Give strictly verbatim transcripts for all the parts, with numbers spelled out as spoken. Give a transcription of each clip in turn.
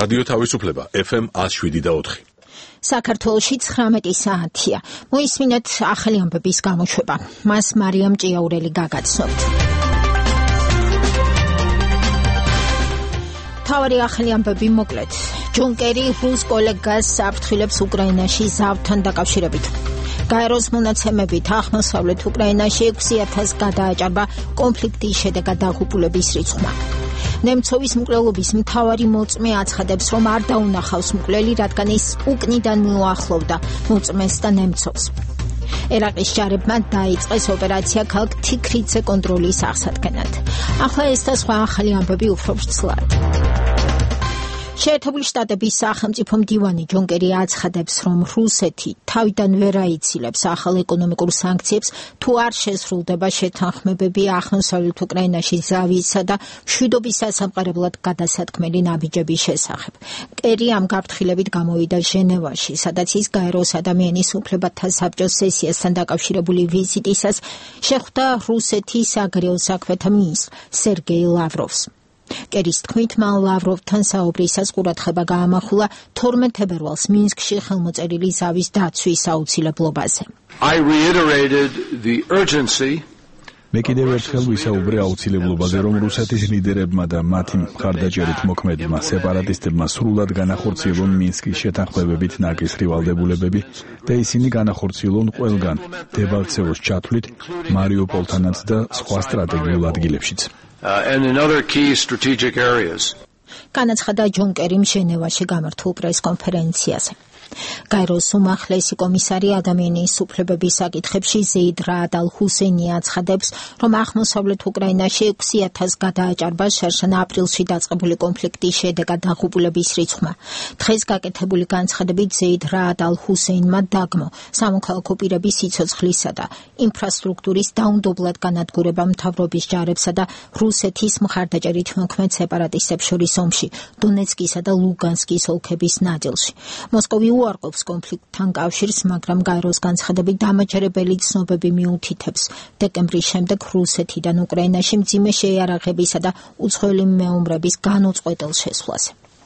რადიო თავისუფლება ეფ ემ one oh seven და four. საქართველოში ცხრამეტი საათია. მოისმინეთ ახალი ამბების გამოშვება. მას მარიამ ჭიაურელი გაგაცნობთ. თავარი ახალი ამბები მოკლედ. ჯუნკერი რუს კოლეგას საფრთხილებს უკრაინაში ზავთან დაკავშირებით. გაეროს მონაცემებით აღმოსავლეთ უკრაინაში ექვსი ათასს გადააჭარბა კონფლიქტის შედეგად დაღუპულების რიცხვმა. ნემცოვის მკვლელობის მთავარი მოწმე აცხადებს, რომ არ დაუნახავს მკვლელი, რადგან ის უკნიდან მიუახლოვდა მოწმეს და ნემცოვს. ერაყის ჯარებმა დაიწყეს ოპერაცია ქალაქ თიქრიცე კონტროლის აღსადგენად. ახლა ეს და სხვა ახალი ამბები უფრო ვრცლად. შეერთებული შტატების სახელმწიფო მდივანი ჯონ კერი აცხადებს, რომ რუსეთი თავიდან ვერ აიცილებს ახალ ეკონომიკურ სანქციებს, თუ არ შესრულდება შეთანხმებები აღმოსავლეთ უკრაინაში ზავისა და მშვიდობის სასამყარებლად გადასათქმელი ნაბიჯების შესახებ. კერი ამ გაფრთხილებით გამოვიდა ჟენევაში, სადაც ის გაეროს ადამიანის უფლებათა საბჭოს სესიასთან დაკავშირებული ვიზიტისას შეხვდა რუსეთის საგარეო საქმეთა მინისტრ სერგეი ლავროვს. კერის თქმით, მან ლავროვთან საუბრისას ყურადღება გაამახვილა თორმეტ ფებრუარს მინსკში ხელმოწერილი ზავის დაცვის აუცილებლობაზე. I reiterated the urgency მე კიდევ ერთხელ ვისაუბრე აუცილებლობაზე, რომ რუსეთის ლიდერებმა და მათი მხარდაჭერით მოქმედმა სეპარატისტებმა სრულად განახორციელონ მინსკის შეთანხმებებით ნაკისრი ვალდებულებები და ისინი განახორციელონ ყველგან, დებალცევოს ჩათვლით, მარიუპოლთანაც და სხვა სტრატეგიულ ადგილებშიც. Uh, and in other key strategic areas. განაცხადა ჯონ კერიმ ჟენევაში გამართულ პრეს-კონფერენციაზე. გაეროს უმაღლესი კომისარი ადამიანის უფლებების საკითხებში ზეიდ რაად ალ-ჰუსეინი აცხადებს, რომ აღმოსავლეთ უკრაინაში ექვსი ათასს გადააჭარბა შერშან აპრილში დაწყებული კონფლიქტის შედეგად დაღუპულების რიცხვმა. დღეს გაკეთებული განცხადებით ზეიდ რაად ალ-ჰუსეინმა დაგმო სამოქალაქო პირების სიცოცხლისა და ინფრასტრუქტურის დაუნდობლად განადგურება მთავრობის ჯარებსა და რუსეთის მხარდაჭერით მოქმედ სეპარატისტებს შორის ომში დონეცკისა და ლუგანსკის ოლქების ნაწილში. მოსკოვი უარყოფს კონფლიქტთან კავშირს, მაგრამ გაეროს განცხადებით დამაჯერებელი ცნობები მიუთითებს დეკემბრის შემდეგ რუსეთიდან უკრაინაში მძიმე შეიარაღებისა და უცხოელი მეომრების განუწყვეტელ შესვლაზე.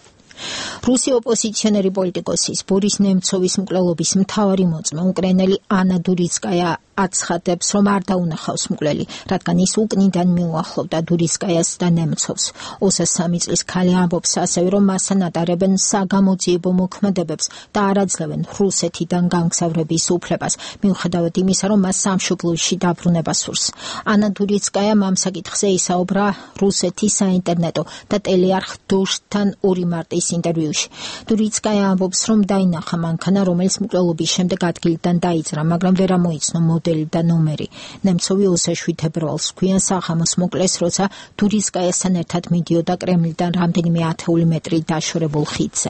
რუსი ოპოზიციონერი პოლიტიკოსის ბორის ნემცოვის მკვლელობის მთავარი მოწმე უკრაინელი ანა დურიცკაია აცხადებს, რომ არ დაუნახავს მკვლელი, რადგან ის უკნიდან მიუახლოვდა დურიცკაიას და ნემცოვს. ოცდასამი წლის ქალი ამბობს ასევე, რომ მასთან ატარებენ საგამოძიებო მოქმედებებს და არ აძლევენ რუსეთიდან გამგზავრების უფლებას, მიუხედავად იმისა, რომ მას სამშობლოში დაბრუნება სურს. ანა დურიცკაია ამ საკითხზე ისაუბრა რუსეთის საინტერნეტო და ტელეარხ დოშტთან ორი მარტის ინტერვიუში. დურიცკაია ამბობს, რომ დაინახა მანქანა, რომელიც მკვლელობის შემდეგ ადგილიდან დაიძრა, მაგრამ ვერ ამოიცნო მოდელი და ნომერი. ნემცოვი ოცდაშვიდ ფებრუარს ქვიან საღამოს მოკლეს, როცა დურიცკაიასთან ერთად მიდიოდა კრემლიდან რამდენიმე ათეული მეტრი დაშორებულ ხიდზე.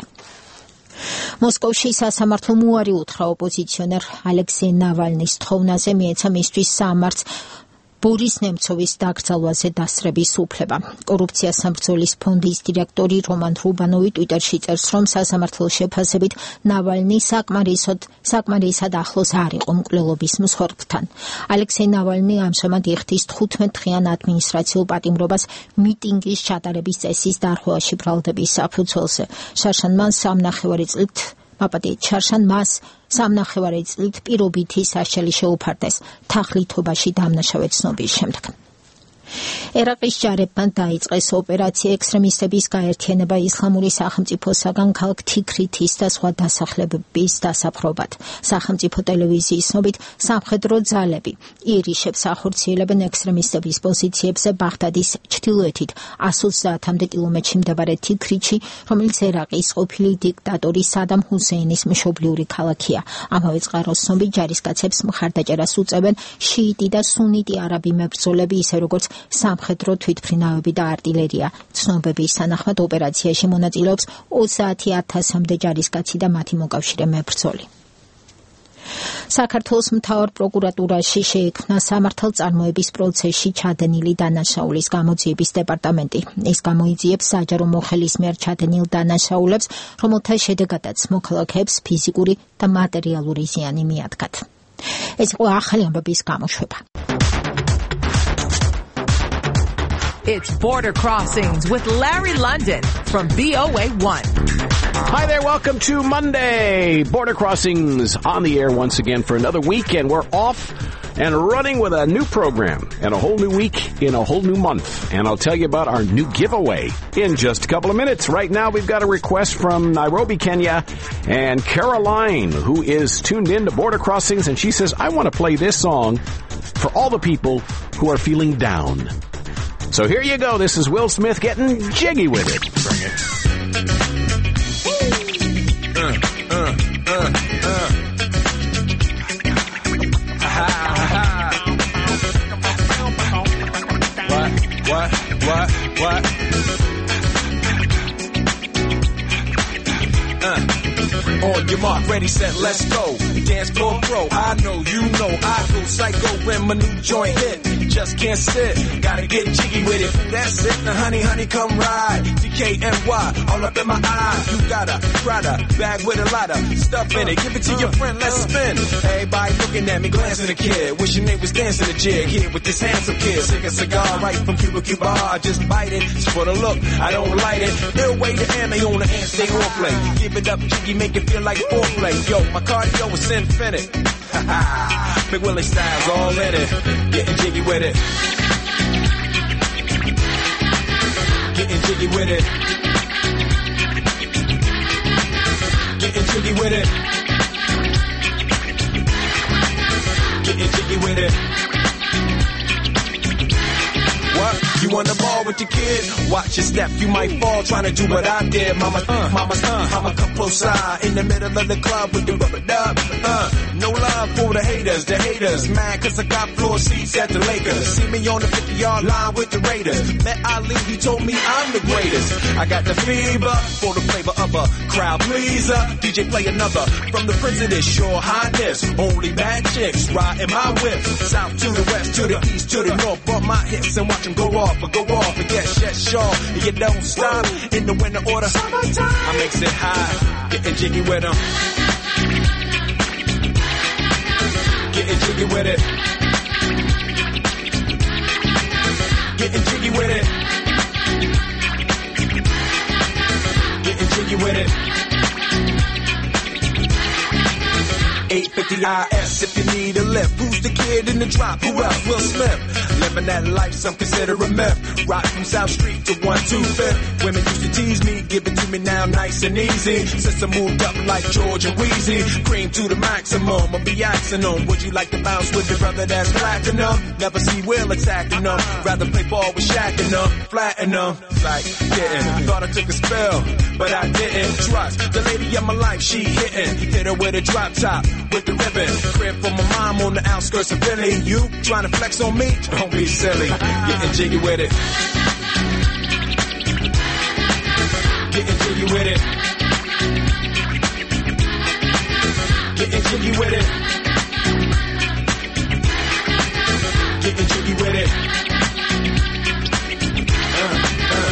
მოსკოვში სასამართლომ უარი უთხრა ოპოზიციონერ ალექსეი ნავალნის თხოვნაზე, მიეცა მისთვის სამართს ბორის ნემცოვის დაკრძალვაზე დასწრების უფლება. კორუფციას საბრძოლის ფონდის დირექტორი რომან რუბანოვი ტვიტერში წერს, რომ სასამართლოს შეფასებით ნავალნი საკმარისად საკმარისად ახლოს არ იყო მკვლელობის მსხვერპლთან. ალექსეი ნავალნი ამჟამად იხდის თხუთმეტ დღიან ადმინისტრაციულ პატიმრობას მიტინგის ჩატარების წესის დარღვევაში ბრალდების საფუძველზე. შარშან მან სამნახევარი წლით მაპატი ჩარშან მას სამნახევარი წლით პირობითი სასჯელი შეუფარდეს თაღლითობაში დამნაშავე ცნობის შემდეგ. ერაყის ჯარებმა დაიწყეს ოპერაცია ექსტრემისტების გაერთიანება ისლამური სახელმწიფოსაგან ქალაქ თიქრითის და სხვა დასახლებების დასაფრობად. სახელმწიფო ტელევიზიის ცნობით სამხედრო ძალები ირიშებს ახორციელებენ ექსტრემისტების პოზიციებზე ბაღდადის ჩრდილოეთით one hundred ოცდაათამდე კილომეტრში მდებარე თიქრიჩი, რომელიც ერაყის ყოფილი დიქტატორი სადამ ჰუსეინის მშობლიური ქალაქია. ამავე წყაროს ცნობით ჯარისკაცებს მხარდაჭერას უწევენ შიიტი და სუნიტი არაბი მებრძოლები, ისე როგორც სამხედრო თვითმფრინავები და არტილერია. ცნობების თანახმად ოპერაციაში მონაწილეობს ოცდაათი ათასამდე ჯარისკაცი და მათი მოკავშირე მებრძოლი. საქართველოს მთავარ პროკურატურაში შეიქმნა სამართალწარმოების პროცესში ჩადენილი დანაშაულის გამოძიების დეპარტამენტი. ის გამოიძიებს საჯარო მოხელის მიერ ჩადენილ დანაშაულებს, რომელთა შედეგადაც მოქალაქეებს ფიზიკური და მატერიალური ზიანი მიადგათ. ეს იყო ახალი ამბების გამოშვება. It's Border Crossings with Larry London from B O A one. Hi there, welcome to Monday. Border Crossings on the air once again for another weekend. We're off and running with a new program and a whole new week in a whole new month. And I'll tell you about our new giveaway in just a couple of minutes. Right now, we've got a request from Nairobi, Kenya, and Caroline, who is tuned in to Border Crossings, and she says, I want to play this song for all the people who are feeling down. So here you go. This is Will Smith getting jiggy with it. Bring it. Uh, uh, uh, uh. Ha, ha. What, what, what, what? Uh. On your mark, ready, set, let's go. Dance floor pro, I know, you know, I go psycho when my new joint hit. Just can't sit, gotta get jiggy with it. That's it, now honey, honey, come ride. D K N Y, all up in my eye. You got a Prada bag with a lot of stuff in it. Give it to your friend, let's spin. Everybody looking at me, glancing at the kid. Wishing they was dancing a jig here with this handsome kid. Sick a cigar right from Cuba Cuba. I just bite it, it's for the look, I don't light it. They'll wait the ammo on the hand, stay on play. Give it up, jiggy, make it feel like foreplay. Yo, my cardio is infinite. Ha ha, Big Willie style's all in it. Getting jiggy with it. Getting jiggy with it. Getting jiggy with it. Getting jiggy with it. What? You on the ball with your kid? Watch your step, you might fall trying to do what I did. Mama, uh, mama, uh, mama, come close side in the middle of the club with the rubber dub. Uh, no love for the haters, the haters. Mad cause I got floor seats at the Lakers. See me on the fifty-yard line with the Raiders. Met Ali, he told me I'm the greatest. I got the fever for the flavor of a crowd pleaser. D J play another from the president's your highness. Only bad chicks riding my whip. South to the west, to the east, to the north. Bump my hips and watch them go off. Or go off and get shut short. And you don't stop in the winter order. Summertime. I makes it high. Getting jiggy with them. Getting jiggy with it. Getting jiggy with it. Getting jiggy with it. eight fifty I S if you need a lift. Who's the kid in the drop? Who else? Will Smith. Living that life, some consider a myth. Rock from South Street to one two fifth. Women used to tease me, give it to me now nice and easy. Since I moved up like George and Wheezy, cream to the maximum, I'll be axing them. Would you like to bounce with your brother that's platinum? Never see Will attacking them. Rather play ball with Shaq and them, flatten them. Like, getting, thought I took a spell, but I didn't. Trust the lady of my life, she hitting. Hit her with a drop top, with the ribbon. Crib for my mom on the outskirts of Philly. You trying to flex on me? Don't be silly. Getting jiggy with it. Getting jiggy with it. Getting jiggy with it. Getting jiggy with it. Uh, uh.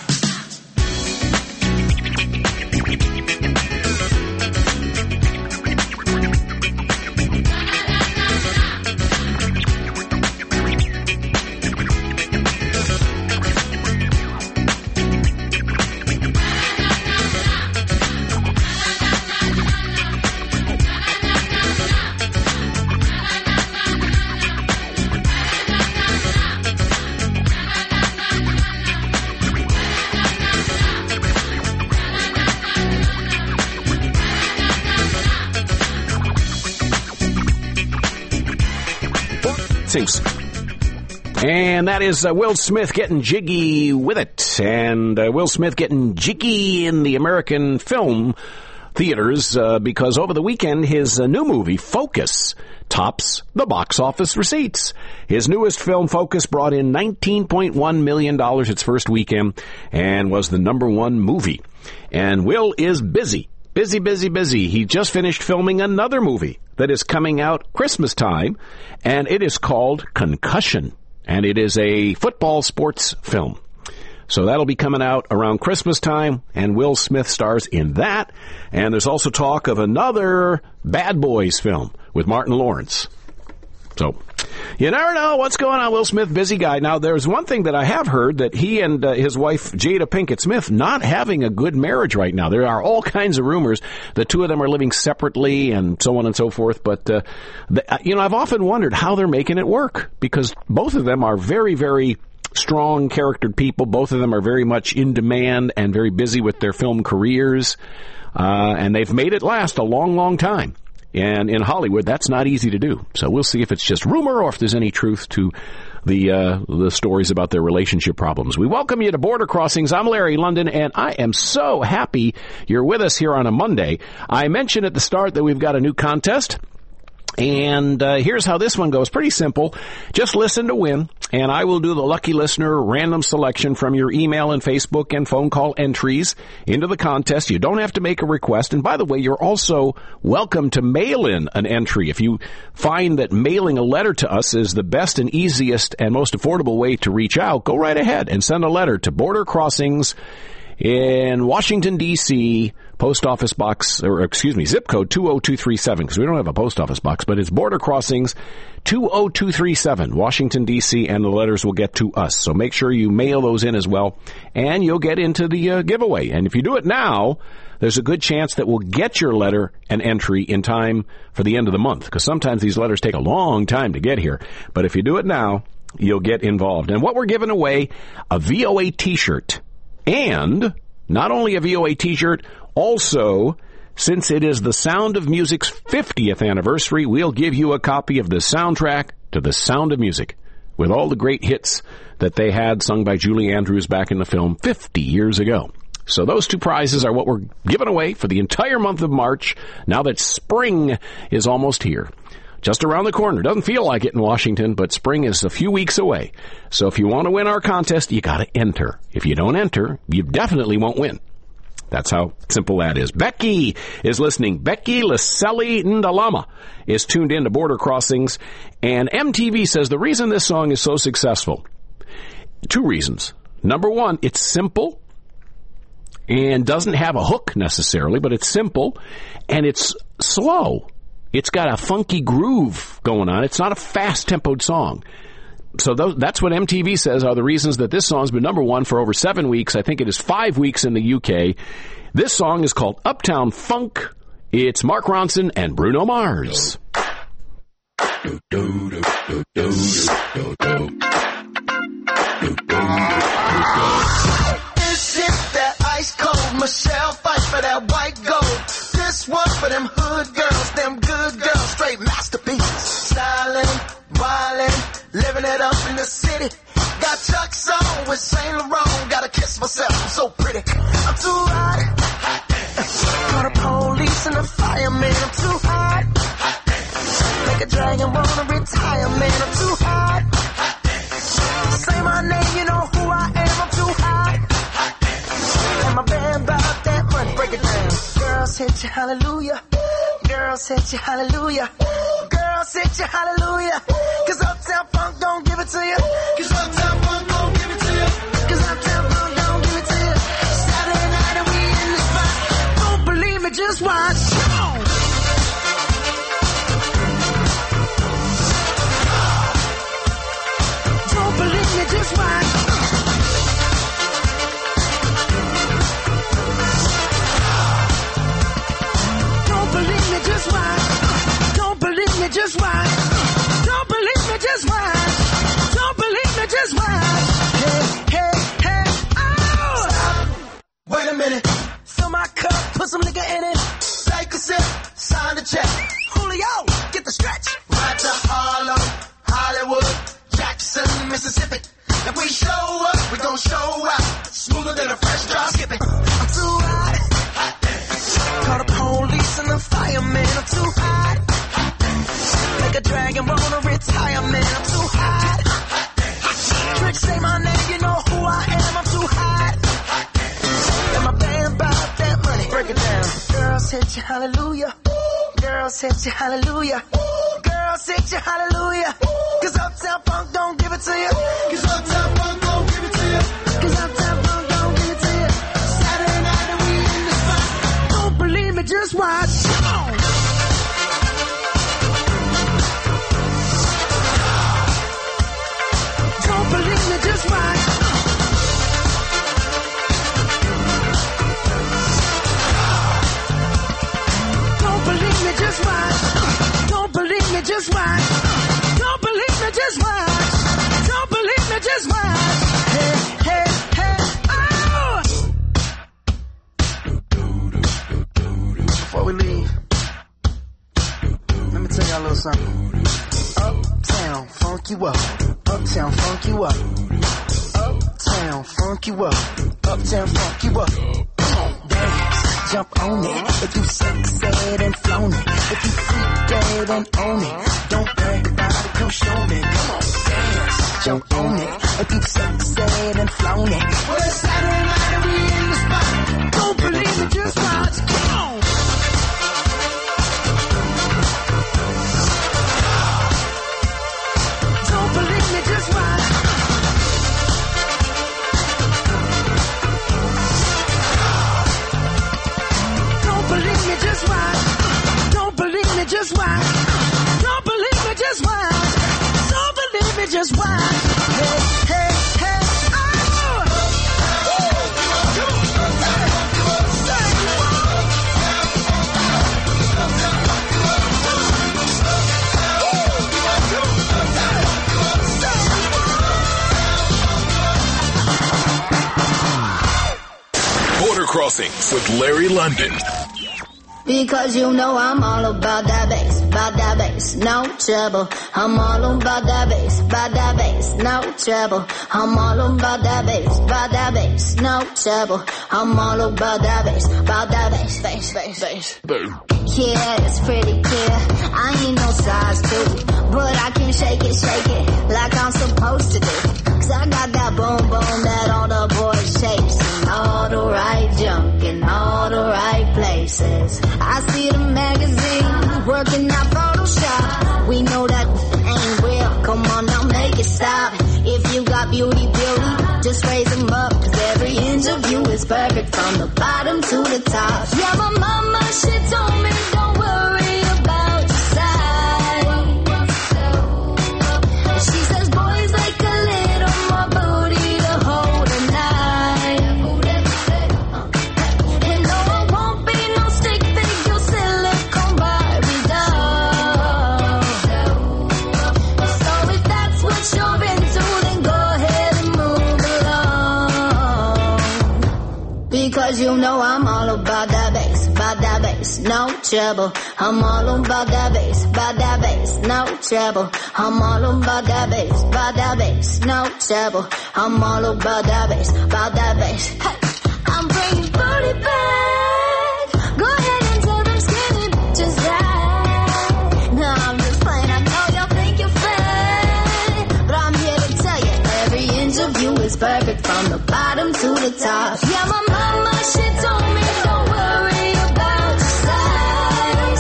And that is uh, Will Smith getting jiggy with it. And uh, Will Smith getting jiggy in the American film theaters uh, because over the weekend his uh, new movie, Focus, tops the box office receipts. His newest film, Focus, brought in nineteen point one million dollars its first weekend and was the number one movie. And Will is busy. Busy, busy, busy. He just finished filming another movie that is coming out Christmas time, and it is called Concussion, and it is a football sports film. So that'll be coming out around Christmas time, and Will Smith stars in that. And there's also talk of another Bad Boys film with Martin Lawrence. So You never know what's going on. Will Smith, busy guy. Now, there's one thing that I have heard, that he and uh, his wife, Jada Pinkett Smith, not having a good marriage right now. There are all kinds of rumors. The two of them are living separately and so on and so forth. But, uh, the, you know, I've often wondered how they're making it work, because both of them are very, very strong charactered people. Both of them are very much in demand and very busy with their film careers. Uh, and they've made it last a long, long time. And in Hollywood, that's not easy to do. So we'll see if it's just rumor or if there's any truth to the uh, the stories about their relationship problems. We welcome you to Border Crossings. I'm Larry London, and I am so happy you're with us here on a Monday. I mentioned at the start that we've got a new contest. And uh, here's how this one goes. Pretty simple. Just listen to win, and I will do the lucky listener random selection from your email and Facebook and phone call entries into the contest. You don't have to make a request. And by the way, you're also welcome to mail in an entry. If you find that mailing a letter to us is the best and easiest and most affordable way to reach out, go right ahead and send a letter to Border Crossings in Washington, D C, post office box, or excuse me, zip code two oh two three seven, because we don't have a post office box, but it's Border Crossings two oh two three seven, Washington, D C, and the letters will get to us. So make sure you mail those in as well, and you'll get into the uh, giveaway. And if you do it now, there's a good chance that we'll get your letter and entry in time for the end of the month, because sometimes these letters take a long time to get here. But if you do it now, you'll get involved. And what we're giving away, a V O A t-shirt. And not only a V O A t-shirt, also, since it is the Sound of Music's fiftieth anniversary, we'll give you a copy of the soundtrack to The Sound of Music, with all the great hits that they had sung by Julie Andrews back in the film fifty years ago. So those two prizes are what we're giving away for the entire month of March, now that spring is almost here. Just around the corner. Doesn't feel like it in Washington, but spring is a few weeks away. So if you want to win our contest, you got to enter. If you don't enter, you definitely won't win. That's how simple that is. Becky is listening. Becky Laselli Ndalama is tuned in to Border Crossings. And M T V says the reason this song is so successful, two reasons. Number one, it's simple and doesn't have a hook necessarily, but it's simple and it's slow. It's got a funky groove going on. It's not a fast-tempoed song. So those, that's what M T V says are the reasons that this song's been number one for over seven weeks. I think it is five weeks in the U K. This song is called Uptown Funk. It's Mark Ronson and Bruno Mars. This is that ice cold Michelle fight for that white gold. This one for them hood girls, them good girls, straight masterpieces. Stylin', wildin', living it up in the city. Got Chuck's on with Saint Laurent. Gotta kiss myself, I'm so pretty. I'm too hot. Call the police and the fireman. I'm too hot. Make a dragon wanna retire, man. I'm too hot. Say my name, you know who I am. I'm too hot. And my band bought that money. Break it down. Girls hit you, hallelujah. Girls hit you, hallelujah. Girls hit you, hallelujah. Cause Uptown Funk don't give it to you. Cause Uptown Funk don't give it to you. Cause Uptown Funk don't give it to you. Saturday night and we in the spot. Don't believe me, just watch. Don't believe me, just watch. Just watch. Don't believe me, just watch. Don't believe me, just watch. Don't believe me, just watch. Hey, hey, hey, oh! Stop. Wait a minute. Fill my cup, put some liquor in it. Take a sip, sign the check. Julio, get the stretch. Right to Harlem, Hollywood, Jackson, Mississippi. If we show up, we gon' show out. Smoother than a fresh drop skipping. I'm too hot. Call the police and the fireman. I'm too hot. Make a dragon wanna retire, man. I'm too hot. Trick, say my name, you know who I am. I'm too hot. And my band bought that money. Break it down. Girls hit you, hallelujah. Girls hit you, hallelujah. Girls hit you, hallelujah. Cause Uptown Funk don't give it to you. Cause Uptown Funk don't give it to you. Cause Uptown Funk don't give it to you. Saturday night and we in the spot. Don't believe me, just watch. funk you up. Uptown funk you up. Uptown funk you up. Uptown funk you up. Come on, dance, jump on it. If you succeed and flown it. If you freak dead and own it. Don't brag about it, come show me. Come on, dance, jump on it. If you succeed and flown it. Well, it's Saturday night and we in the spot. Don't believe it, just watch. Come on. Don't believe me, just watch. Don't believe me, just watch. Don't believe me, just watch. Don't believe me, just watch. Don't believe me, just watch. Hey, hey, hey, oh! Border Crossings with Larry London. Because you know I'm all about that bass, about that bass, no trouble. I'm all about that bass, about that bass, no trouble. I'm all about that bass, about that bass, no trouble. I'm all about that bass, about that bass, bass, bass, bass. Yeah, it's pretty clear. I ain't no size two, but I can shake it, shake it like I'm supposed to do. Cause I got that boom boom that all the boys chase, and all the right junk in all the right places. I see the magazine working out Photoshop. We know that ain't real. Come on now, make it stop. If you got beauty, beauty, just raise them up. Cause every inch of you is perfect from the bottom to the top. Yeah, my mama, she told me don't worry about your size. She says boys like a little more booty to hold a night. And no, I won't be no stick figure silicone Barbie doll. So if that's what you're into, then go ahead and move along. Because you know I'm all about that bass, about that bass, no trouble. I'm all about that bass, about that bass, no trouble. I'm all about that bass, about that bass, no trouble. I'm all about that bass, about that bass. Hey, I'm bringing booty back. Go ahead and tell them skinny bitches that. No, I'm just playing. I know y'all think you're fat, but I'm here to tell you every inch of you is perfect from the bottom to the top. Yeah, my mama, she told me don't worry about your size.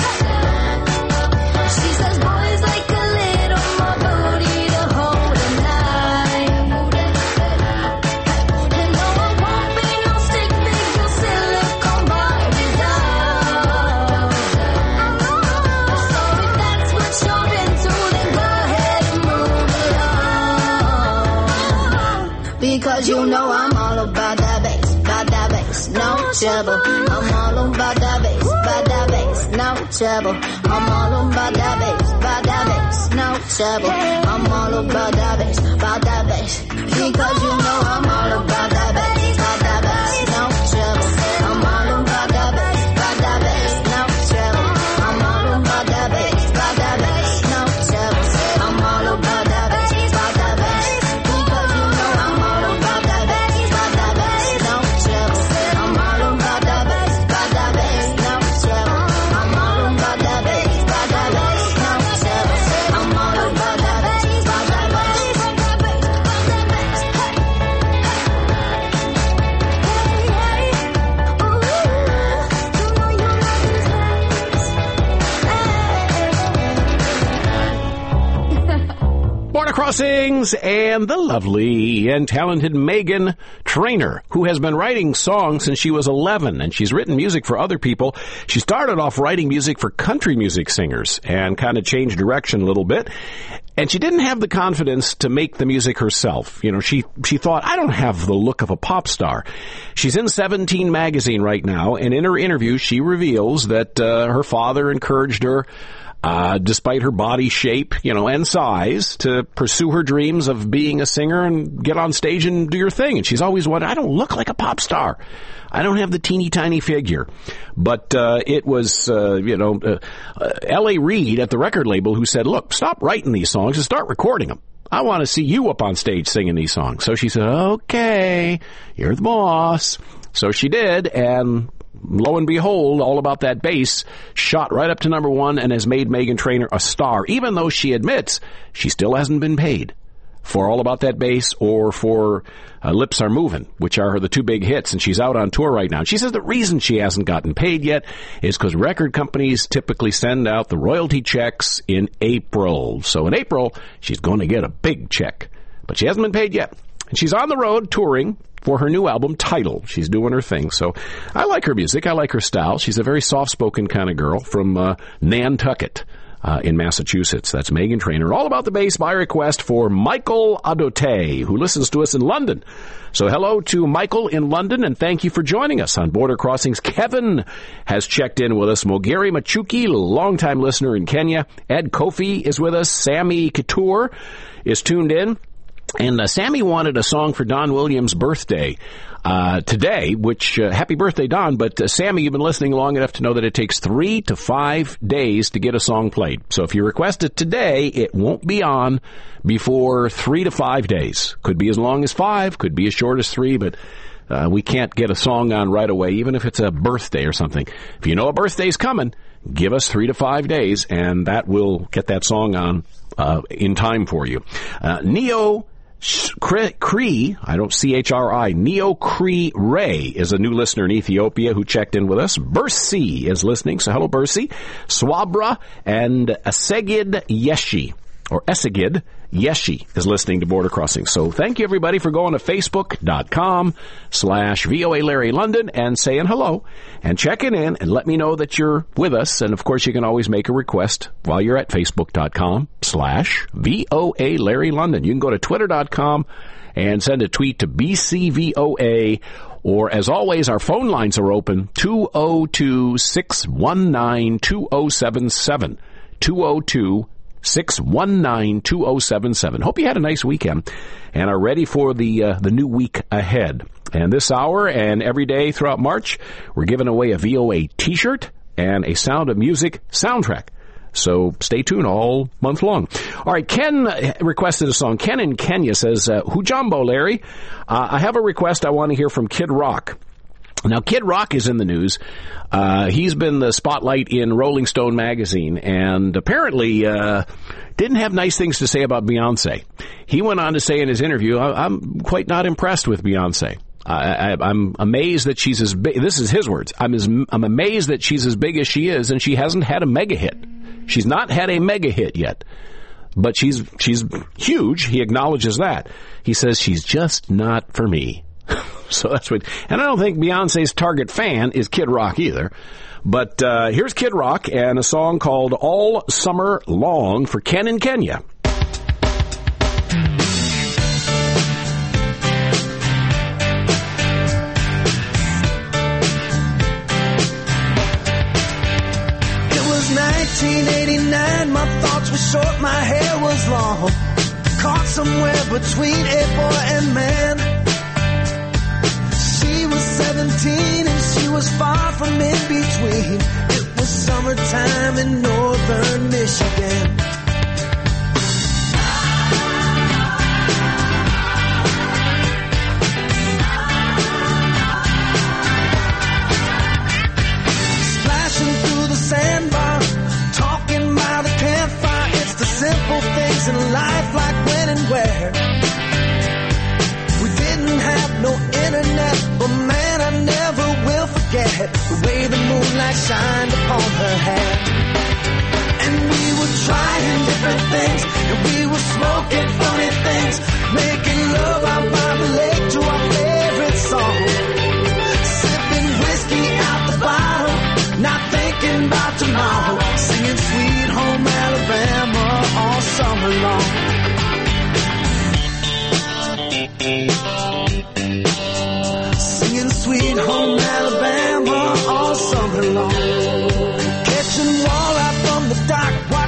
She says boys like a little more booty to hold a night. And no, I won't be no stick figure silicone Barbie doll. So if that's what you're into, then go ahead and move along. Because you know I'm all about that bass, about that bass, no trouble. I'm all about that bass, about that bass, no trouble. I'm all about that bass, about that bass, no trouble. I'm all about that bass, about that bass. Because you know I'm all about that bass, about that bass, no trouble. I'm all about that bass, about that bass, no trouble. I'm all about that bass, about that bass, no trouble. I'm all about that bass, about that bass. Because you know I'm all about that bass, about that bass, no trouble. I'm all about that bass, about that bass, no trouble. I'm all about that bass, about that bass, no trouble. I'm all about that bass, about that bass, about that bass, about that bass. Border Crossings and the lovely and talented Meghan Trainor, who has been writing songs since she was eleven, and she's written music for other people. She started off writing music for country music singers and kind of changed direction a little bit. And she didn't have the confidence to make the music herself. You know, she, she thought, I don't have the look of a pop star. She's in Seventeen magazine right now, and in her interview, she reveals that uh, her father encouraged her uh, despite her body shape, you know, and size, to pursue her dreams of being a singer and get on stage and do your thing. And she's always wondered, I don't look like a pop star. I don't have the teeny tiny figure. But uh, it was, uh, you know, uh, uh, L A Reid at the record label who said, look, stop writing these songs and start recording them. I want to see you up on stage singing these songs. So she said, okay, you're the boss. So she did, and lo and behold, All About That Bass shot right up to number one and has made Meghan Trainor a star, even though she admits she still hasn't been paid for All About That Bass or for uh, Lips Are Moving, which are the two big hits, and she's out on tour right now. And she says the reason she hasn't gotten paid yet is because record companies typically send out the royalty checks in April. So in April, she's going to get a big check. But she hasn't been paid yet. And she's on the road touring for her new album, Tidal. She's doing her thing. So I like her music. I like her style. She's a very soft-spoken kind of girl from uh, Nantucket. Uh, in Massachusetts. That's Meghan Trainor. All About the Bass by request for Michael Adote, who listens to us in London. So hello to Michael in London, and thank you for joining us on Border Crossings. Kevin has checked in with us. Mogeri Machuki, longtime listener in Kenya. Ed Kofi is with us. Sammy Couture is tuned in. And uh, Sammy wanted a song for Don Williams' birthday uh, today, which, uh, happy birthday, Don. But, uh, Sammy, you've been listening long enough to know that it takes three to five days to get a song played. So if you request it today, it won't be on before three to five days. Could be as long as five, could be as short as three, but uh, we can't get a song on right away, even if it's a birthday or something. If you know a birthday's coming, give us three to five days, and that will get that song on uh, in time for you. Uh, Neo Cree, I don't C H R I, Neo Cree Ray is a new listener in Ethiopia who checked in with us. Bersi is listening, so hello Bersi. Swabra and Esegid Yeshi, or Esegid Yeshi is listening to Border Crossing. So thank you everybody for going to facebook.com slash VOA Larry London and saying hello and checking in and let me know that you're with us. And of course you can always make a request while you're at facebook.com slash VOA Larry London. You can go to twitter.com and send a tweet to B C V O A, or as always, our phone lines are open, two oh two, six one nine, two oh seven seven, two oh two, six one nine, two oh seven seven. Hope you had a nice weekend and are ready for the uh, the new week ahead. And this hour and every day throughout March, we're giving away a V O A t-shirt and a Sound of Music soundtrack. So stay tuned all month long. All right, Ken requested a song. Ken in Kenya says, uh, Hujambo, Larry. Uh, I have a request I want to hear from Kid Rock. Now, Kid Rock is in the news. Uh, he's been the spotlight in Rolling Stone magazine, and apparently uh, didn't have nice things to say about Beyonce. He went on to say in his interview, I- I'm quite not impressed with Beyonce. I- I- I'm amazed that she's as big. This is his words. I'm, as, I'm amazed that she's as big as she is, and she hasn't had a mega hit. She's not had a mega hit yet. But she's she's huge. He acknowledges that. He says she's just not for me. So that's what, and I don't think Beyonce's target fan is Kid Rock either. But uh, here's Kid Rock and a song called All Summer Long for Ken in Kenya. It was nineteen eighty-nine, my thoughts were short, my hair was long, caught somewhere between a boy and man. She was seventeen and she was far from in between. It was summertime in northern Michigan. Splashing through the sandbar, talking by the campfire. It's the simple things in life, like when and where. We didn't have no internet, but man, I never will forget the way the moonlight shined upon her hair. And we were trying different things, and we were smoking funny things, making love out by the lake to our favorite song, sipping whiskey out the bottle, not thinking about tomorrow, singing Sweet Home Alabama all summer long. Singing Sweet Home Alabama all summer long. Catching walleye from the dock,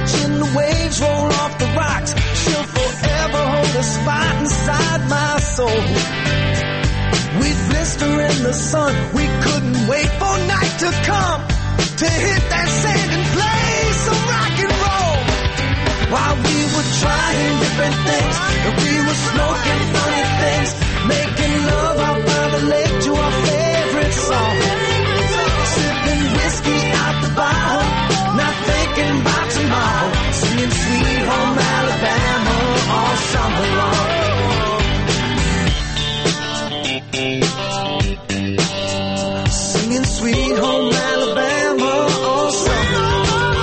sun. We couldn't wait for night to come to hit that sand and play some rock and roll. While we were trying different things, and we were smoking funny things, making love out by the lake to our favorite song. Sipping whiskey out the bottle, not thinking about tomorrow. Singing Sweet Home Alabama all summer long. Singing Sweet Home Alabama all summer long.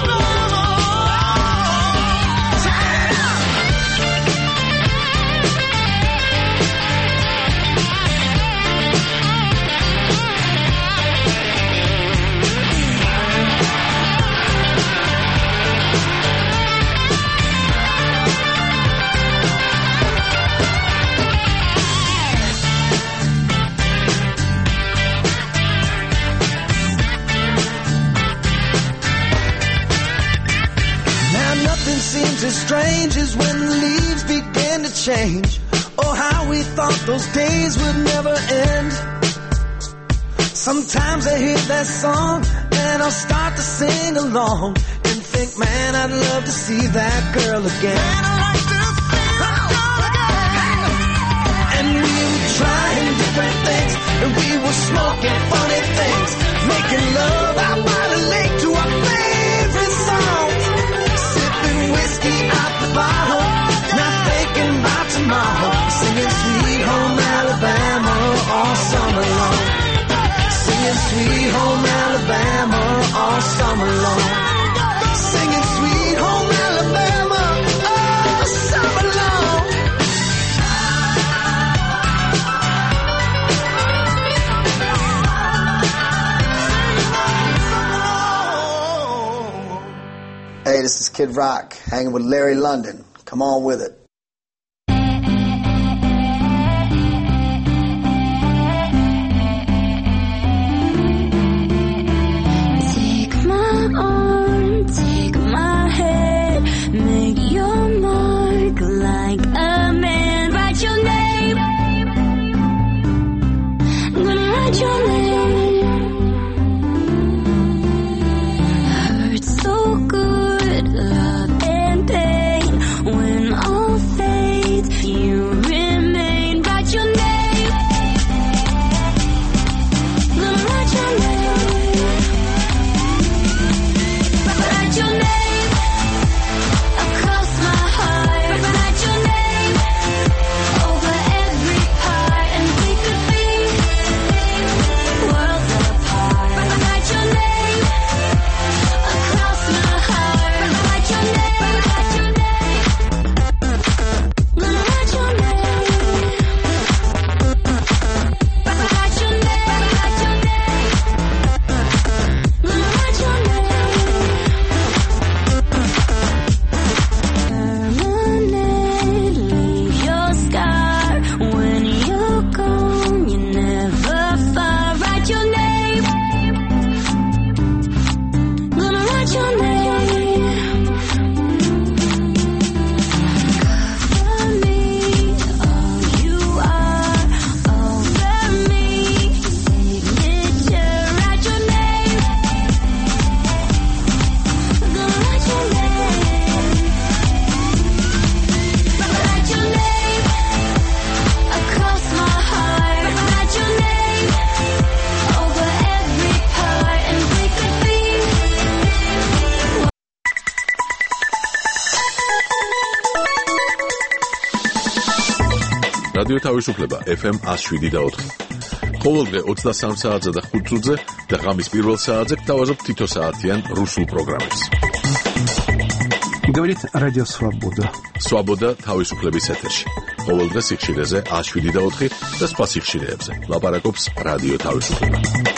Seems as strange as when the leaves began to change. Oh, how we thought those days would never end. Sometimes I hear that song and I'll start to sing along and think, man, I'd love to see that girl again. Man, I'd like to see that girl again. And we were trying different things, and we were smoking funny things, making love out by the lake to our favorite songs. Whiskey out the bottle, not thinking about tomorrow. Singing Sweet Home Alabama all summer long. Singing Sweet Home Alabama all summer long. Singing Sweet Home Alabama all summer long. Hey, this is Kid Rock, hanging with Larry London. Come on with it. Take my arm, take my head, make your mark like a man. Write your name, I'm gonna write your name. Hurts so good, love and pain. When all fades, you remain. Write your name, gonna write your name. Write your name across my heart. Write your name over every part, and we could be worlds apart. Write your name across my heart. Write your name, write your name. Gonna write your name. Write your name, write your name. Gonna write your name. Permanently leave your scar. When you're gone, you never far. Write your name. Gonna write your name. Cover me, all you are over me. Signature, write your name. Gonna write your name. Write your name across my heart. Write your name over every part, and we could be. რადიო თავისუფლება ეფ ემ one oh seven და four. ყოველდღე twenty-three საათზე და five წუთზე და ღამის პირველ საათზე გთავაზობთ თითო საათიან რუსულ პროგრამებს. Говорит Радио Свобода. Свобода თავისუფლების ეთერში. ყოველდღე სიხშირეზე one oh seven და four და სხვა სიხშირეებზე. ლაპარაკობს რადიო თავისუფლება.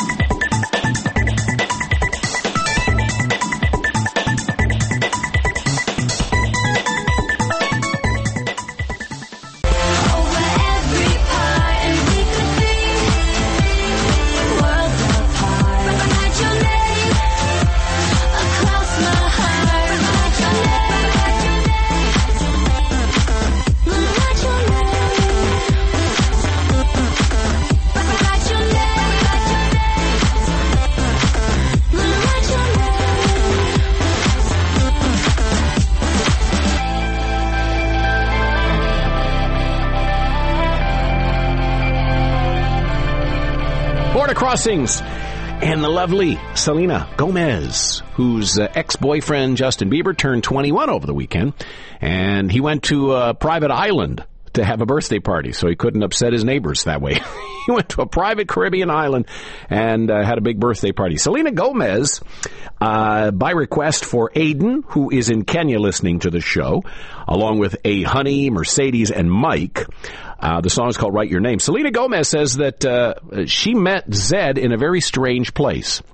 Over every part, and we could be worlds apart. Write your name across my heart. Write your name. Gonna write your name. Write your name. Border Crossings. And the lovely Selena Gomez, whose uh, ex-boyfriend Justin Bieber turned twenty-one over the weekend, and he went to a private island to have a birthday party, so he couldn't upset his neighbors that way. He went to a private Caribbean island and uh, had a big birthday party. Selena Gomez, uh, by request for Aiden, who is in Kenya listening to the show, along with A Honey, Mercedes, and Mike. Uh, the song is called Write Your Name. Selena Gomez says that uh, she met Zed in a very strange place.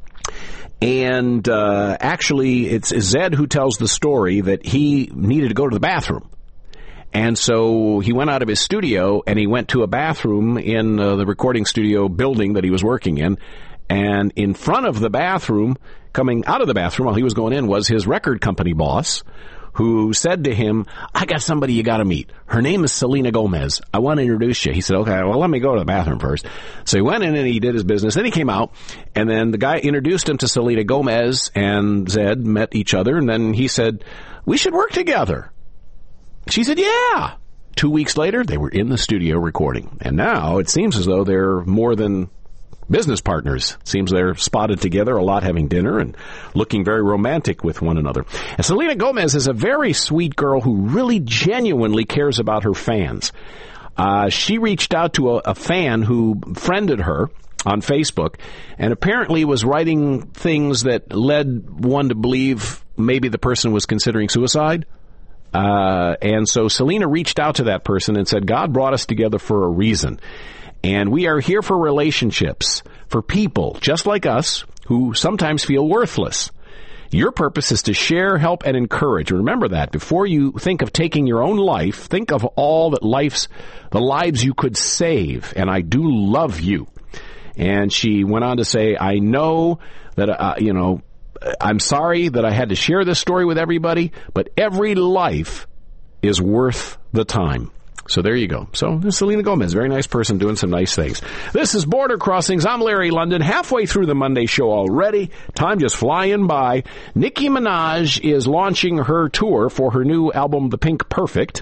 And uh, actually, it's Zed who tells the story that he needed to go to the bathroom. And so he went out of his studio and he went to a bathroom in uh, the recording studio building that he was working in. And in front of the bathroom, coming out of the bathroom while he was going in, was his record company boss, who said to him, I got somebody you got to meet. Her name is Selena Gomez. I want to introduce you. He said, okay, well, let me go to the bathroom first. So he went in and he did his business. Then he came out, and then the guy introduced him to Selena Gomez, and Zed met each other, and then he said, we should work together. She said, yeah. Two weeks later, they were in the studio recording. And now it seems as though they're more than business partners. Seems they're spotted together a lot, having dinner and looking very romantic with one another. And Selena Gomez is a very sweet girl who really genuinely cares about her fans. Uh, she reached out to a, a fan who friended her on Facebook and apparently was writing things that led one to believe maybe the person was considering suicide. Uh, and so Selena reached out to that person and said, God brought us together for a reason. And we are here for relationships, for people just like us who sometimes feel worthless. Your purpose is to share, help, and encourage. Remember that. Before you think of taking your own life, think of all that life's, the lives you could save. And I do love you. And she went on to say, I know that, uh, you know, I'm sorry that I had to share this story with everybody, but every life is worth the time. So there you go. So Selena Gomez, very nice person doing some nice things. This is Border Crossings. I'm Larry London, halfway through the Monday show already. Time just flying by. Nicki Minaj is launching her tour for her new album, The Pink Perfect,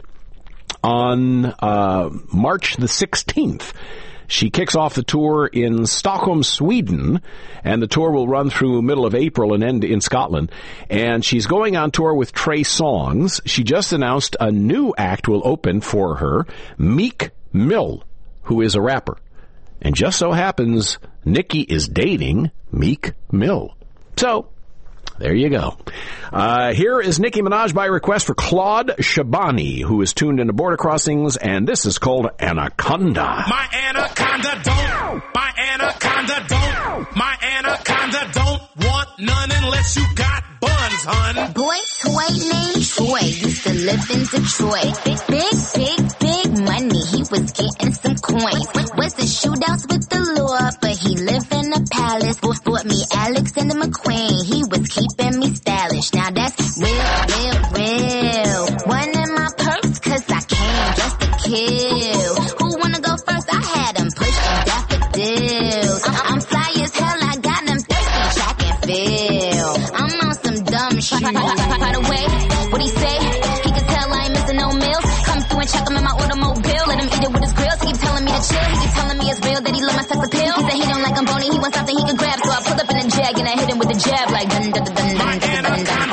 on uh, March the sixteenth. She kicks off the tour in Stockholm, Sweden, and the tour will run through middle of April and end in Scotland. And she's going on tour with Trey Songz. She just announced a new act will open for her, Meek Mill, who is a rapper. And just so happens, Nicki is dating Meek Mill. So, there you go. Uh, here is Nicki Minaj by request for Claude Shabani, who is tuned into Border Crossings, and this is called Anaconda. My anaconda don't, my anaconda don't, my anaconda don't want none unless you got buns, hun. Boy toy named Troy used to live in Detroit. Big, big, big, big money, he was getting some coins. Was in shootouts with the law, but he lived in a palace. Bought me Alexander McQueen, he was keeping me stylish. Now that's real, real, real. One in my purse, cause I came just to kill. Who wanna go first? I had them pushing daffodils. I'm fly as hell, I got them thirsty track and field. I'm on some dumb shit. By the way, what he say? He can tell I ain't missing no meals. Come through and check him in my automobile. Let him eat it with his grills. He keep telling me to chill. He keep telling me it's real that he love my sex appeal. He said he don't like I'm bony, he wants something he can grab. So I pull up in a jag and I hit him with a jab like dun dun dun dun dun dun dun dun.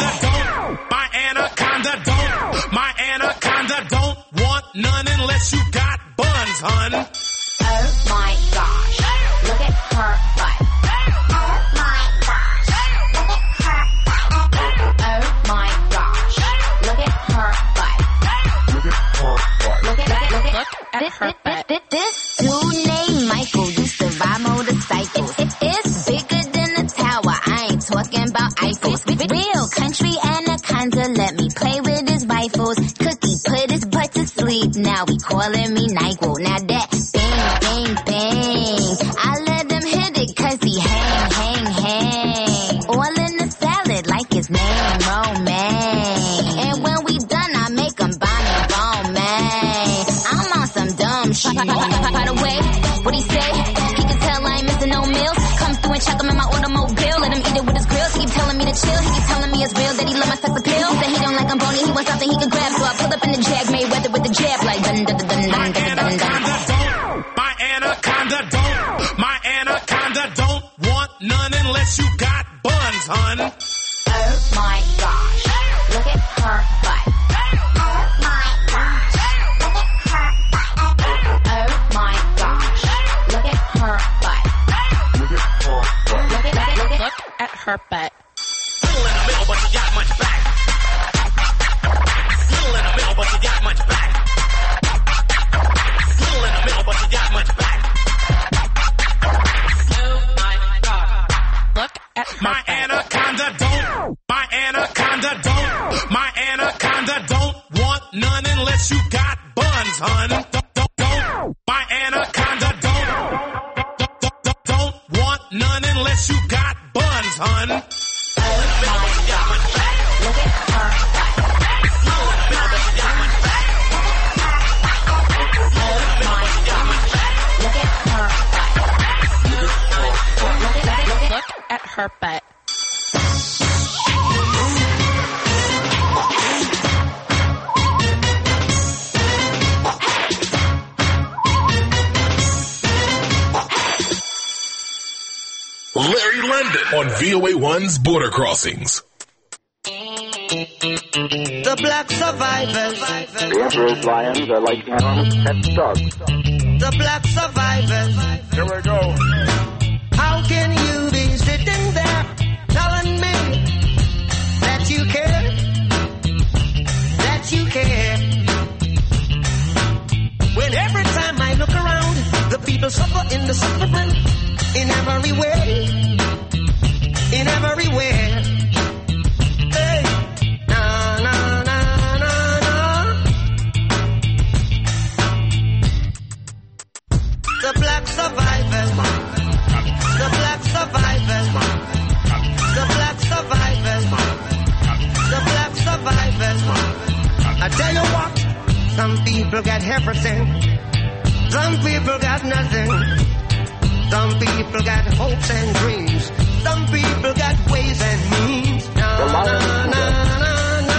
My anaconda don't, my anaconda don't want none unless you got buns, hun. Oh my gosh, look at her butt. Oh my gosh, look at her butt. Oh my gosh, look at her butt. Look at her butt. Look at, look at, look at her butt. This, this dude named Michael used to ride motorcycles. It is bigger than a tower. I ain't talking about Eiffels. Real country anaconda let me play with his rifles. Cookie put his butt to sleep. Now he calling me NyQuil. Now that bang, bang, bang. I let him hit it cause he hang, hang, hang. All in the salad like his name Romaine. And when we done, I make him buy me Romaine. I'm on some dumb shit. By the way, what he say? He can tell I ain't missing no meals. Come through and check him in my automobile. Let him eat it with his grills. He keep telling me to chill. He keep telling me it's real that he love my sex appeal. He said he don't like I'm bony, he wants something he can grab. So I pull up in the jag, Mayweather with the jab like dun dun dun dun dun dun dun dun. My anaconda don't, my anaconda unless you got buns, hun. Don't, don't, don't. My anaconda don't, don't, don't, don't, don't want none unless you got buns, hun. Oh my gosh. Look at her butt. Oh my gosh. Oh my gosh. Look at her butt. Look at, look, look at her butt. Larry London on V O A one's Border Crossings. The black survivors. The emperor's lions are like animals, pet dogs. The black survivors. Here we go. How can you be sitting there telling me that you care? That you care. When every time I look around, the people suffer in the suffering. In every way, in every way. Hey, na na na na na. The black survivors, the black survivors, the black survivors, the black survivors. I tell you what, some people got everything, some people got nothing. Some people got hopes and dreams. Some people got ways and means. Na, na, na, na, na.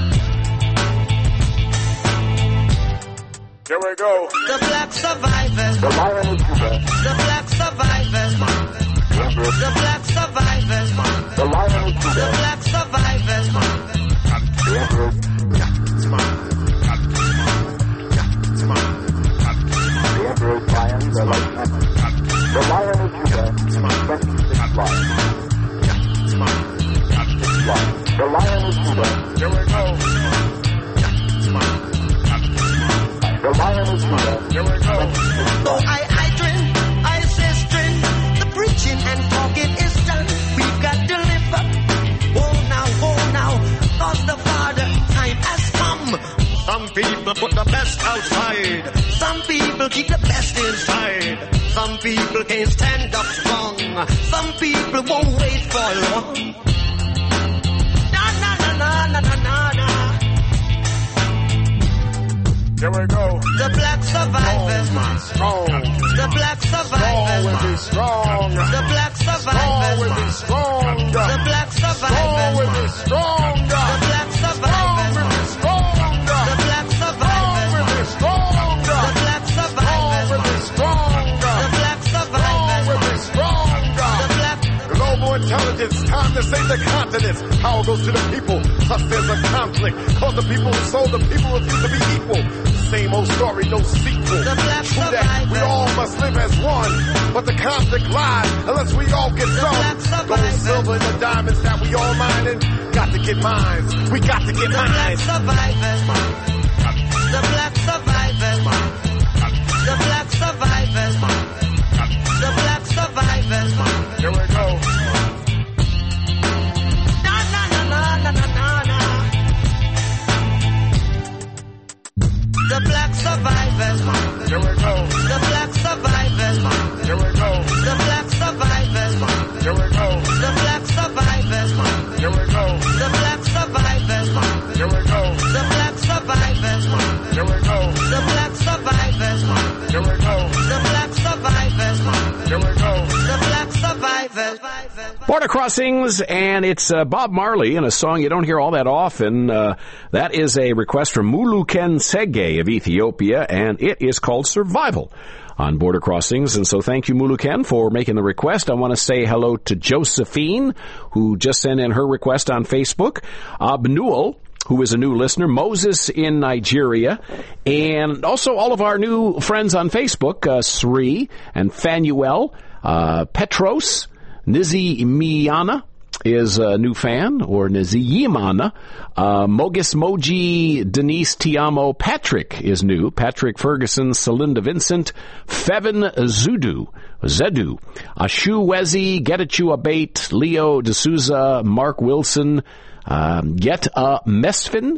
Here we go. The black survivors. The lion is Judah. The black survivors. The black survivors. The lion is Judah. The black survivors. The emperor. The emperor's lions are like animals. The lion of Judah, twenty-six lions. The lion of Judah. Here we go. The lion of Judah. Here we go. So I, I drink, I sistering, the preaching and talking is done. We've got to live up. Oh now, oh now, cause the Father time has come. Some people put the best outside. Some people keep the best inside. Some people can't stand up strong. Some people won't wait for long. Na na na na na na na na. Here we go. The black survivors. Strong. The black survivors. Strong will be strong. The black survivors. Strong will be strong. The black survivors. Strong will be strong. The black survivors. Strong will be strong. The black survivors. Strong will be strong. The black survivors. Strong will be strong. The black survivors. Strong will be strong. The black global intelligence, time to save the continents. Power goes to the people, plus there's a conflict. Cause the people sold, the people refuse to be equal. Same old story, no sequel. The black True that, we all must live as one. But the conflict lies, unless we all get some. Gold, silver, and the diamonds that we all mining. Got to get mines, we got to get the mines. black survivors. The black survivors. The black survivors. The black survivors. Here we go. Na na na na na na na. The black survivors. Here we go. The black survivors. Here we go. The black survivors. Here we go. The black survivors. Here we go. The black survivors. Here we go. The black survivors. Here we go. The black survivors. Here we go. The black survivors. Here we go. The black survivors. Border Crossings, and it's uh, Bob Marley in a song you don't hear all that often. Uh, that is a request from Muluken Sege of Ethiopia, and it is called Survival on Border Crossings. And so thank you, Muluken, for making the request. I want to say hello to Josephine, who just sent in her request on Facebook. Abnuel, who is a new listener, Moses in Nigeria, and also all of our new friends on Facebook, uh, Sri and Fanuel, uh, Petros, Nizi Miana is a new fan, or Niziyimana. Uh, Mogis Moji, Denise Tiamo, Patrick is new. Patrick Ferguson, Celinda Vincent, Fevin Zudu, Zedu, Ashu Wezi, Getachu Abate, Leo D'Souza, Mark Wilson, um, Get a Mesfin,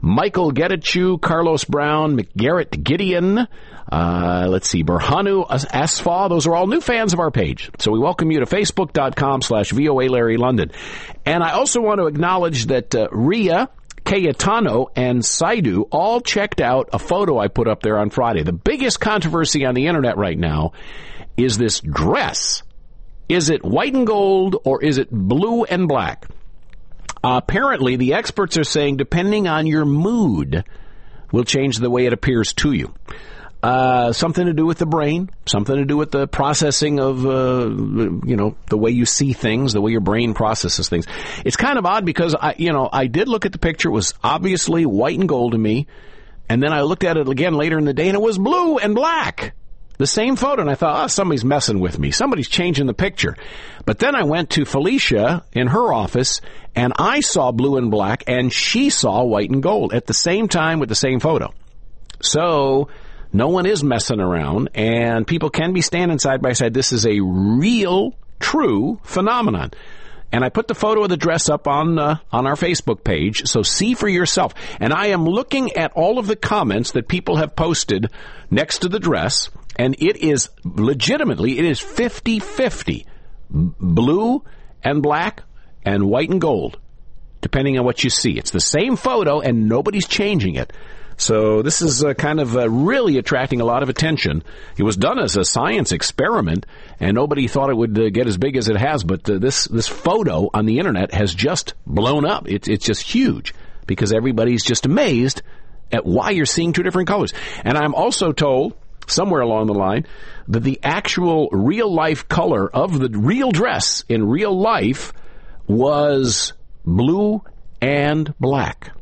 Michael Getachew, Carlos Brown, McGarrett Gideon, uh, let's see, Berhanu Asfa. Those are all new fans of our page. So we welcome you to facebook.com slash VOA Larry London. And I also want to acknowledge that uh, Ria, Cayetano, and Saidu all checked out a photo I put up there on Friday. The biggest controversy on the internet right now is this dress. Is it white and gold or is it blue and black? Uh, apparently, the experts are saying depending on your mood will change the way it appears to you. Uh, something to do with the brain, something to do with the processing of, uh, you know, the way you see things, the way your brain processes things. It's kind of odd because, I, you know, I did look at the picture. It was obviously white and gold to me. And then I looked at it again later in the day and it was blue and black. The same photo, and I thought, oh, somebody's messing with me. Somebody's changing the picture. But then I went to Felicia in her office, and I saw blue and black, and she saw white and gold at the same time with the same photo. So no one is messing around, and people can be standing side by side. This is a real, true phenomenon. And I put the photo of the dress up on uh, on our Facebook page, so see for yourself. And I am looking at all of the comments that people have posted next to the dress, and it is legitimately, it is fifty-fifty. Blue and black and white and gold, depending on what you see. It's the same photo, and nobody's changing it. So this is uh, kind of uh, really attracting a lot of attention. It was done as a science experiment, and nobody thought it would uh, get as big as it has. But uh, this this photo on the internet has just blown up. It, it's just huge because everybody's just amazed at why you're seeing two different colors. And I'm also told somewhere along the line that the actual real-life color of the real dress in real life was blue and black.